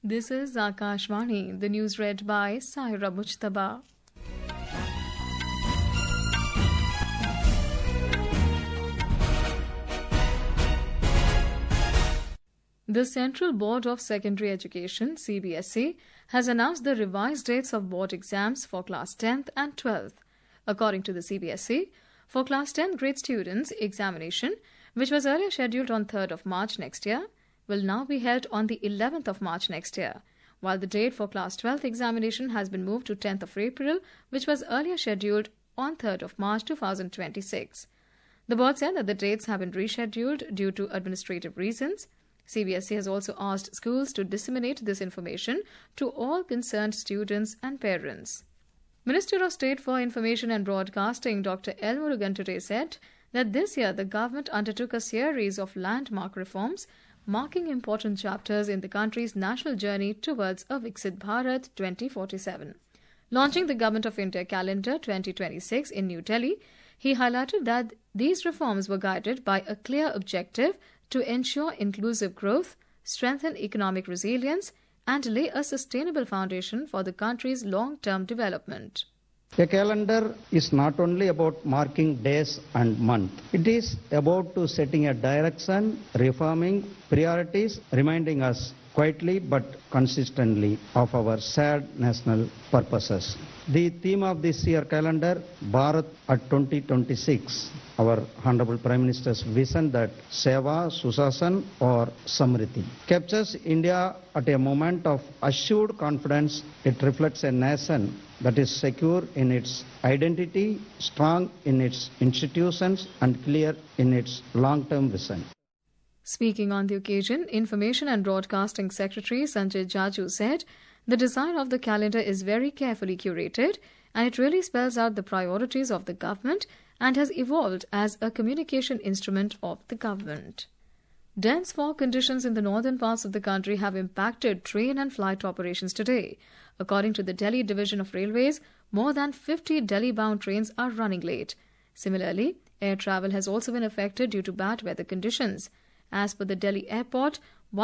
This is Akashvani, the news read by Saira Mujtaba. The Central Board of Secondary Education, CBSE, has announced the revised dates of board exams for Class 10th and 12th. According to the CBSE, for Class 10 grade students, examination, which was earlier scheduled on 3rd of March next year, will now be held on the 11th of March next year, while the date for Class 12th examination has been moved to 10th of April, which was earlier scheduled on 3rd of March 2026. The board said that the dates have been rescheduled due to administrative reasons. CBSE has also asked schools to disseminate this information to all concerned students and parents. Minister of State for Information and Broadcasting Dr. L. Murugan today said that this year the government undertook a series of landmark reforms marking important chapters in the country's national journey towards a Viksit Bharat 2047. Launching the Government of India Calendar 2026 in New Delhi, he highlighted that these reforms were guided by a clear objective to ensure inclusive growth, strengthen economic resilience, and lay a sustainable foundation for the country's long-term development. A calendar is not only about marking days and months. It is about to setting a direction, reforming priorities, reminding us quietly but consistently of our shared national purposes. The theme of this year calendar, Bharat at 2026, our Honorable Prime Minister's vision that Seva, Susasan or Samriti, captures India at a moment of assured confidence. It reflects a nation that is secure in its identity, strong in its institutions and clear in its long-term vision. Speaking on the occasion, Information and Broadcasting Secretary Sanjay Jaju said, "The design of the calendar is very carefully curated and it really spells out the priorities of the government and has evolved as a communication instrument of the government." Dense fog conditions in the northern parts of the country have impacted train and flight operations today. According to the Delhi Division of Railways, more than 50 Delhi-bound trains are running late. Similarly, air travel has also been affected due to bad weather conditions. As per the Delhi airport,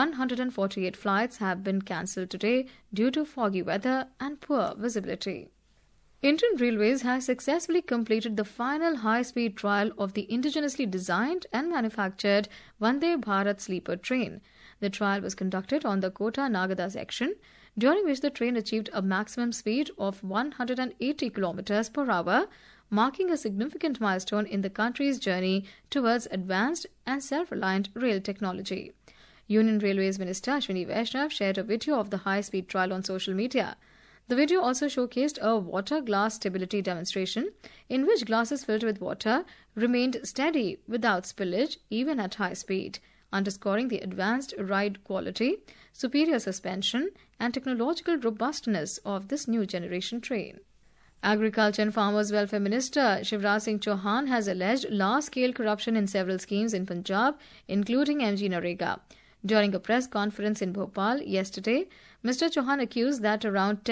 148 flights have been cancelled today due to foggy weather and poor visibility. Indian Railways has successfully completed the final high-speed trial of the indigenously designed and manufactured Vande Bharat sleeper train. The trial was conducted on the Kota-Nagada section, during which the train achieved a maximum speed of 180 km per hour, marking a significant milestone in the country's journey towards advanced and self-reliant rail technology. Union Railways Minister Ashwini Vaishnav shared a video of the high-speed trial on social media. The video also showcased a water glass stability demonstration in which glasses filled with water remained steady without spillage even at high speed, underscoring the advanced ride quality, superior suspension and technological robustness of this new generation train. Agriculture and Farmers Welfare Minister Shivraj Singh Chauhan has alleged large-scale corruption in several schemes in Punjab, including MG Narega. During a press conference in Bhopal yesterday, Mr. Chauhan accused that around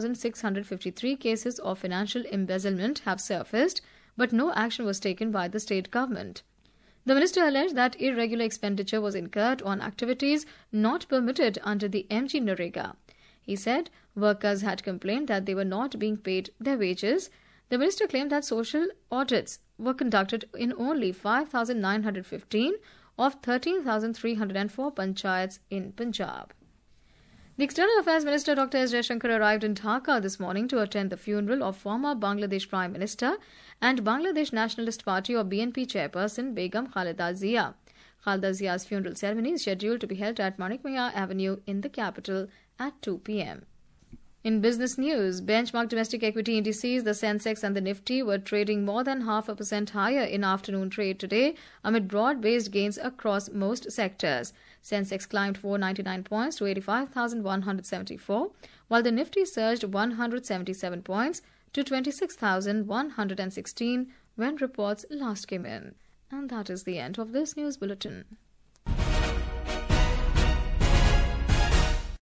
10,653 cases of financial embezzlement have surfaced, but no action was taken by the state government. The minister alleged that irregular expenditure was incurred on activities not permitted under the MG Narega. He said workers had complained that they were not being paid their wages. The minister claimed that social audits were conducted in only 5,915 of 13,304 panchayats in Punjab. The External Affairs Minister Dr. S. Jaishankar arrived in Dhaka this morning to attend the funeral of former Bangladesh Prime Minister and Bangladesh Nationalist Party or BNP chairperson Begum Khaleda Zia. Khaleda Zia's funeral ceremony is scheduled to be held at Manikmaya Avenue in the capital at 2 p.m. In business news, benchmark domestic equity indices, the Sensex and the Nifty were trading more than 0.5% higher in afternoon trade today amid broad-based gains across most sectors. Sensex climbed 499 points to 85,174, while the Nifty surged 177 points to 26,116 when reports last came in. And that is the end of this news bulletin.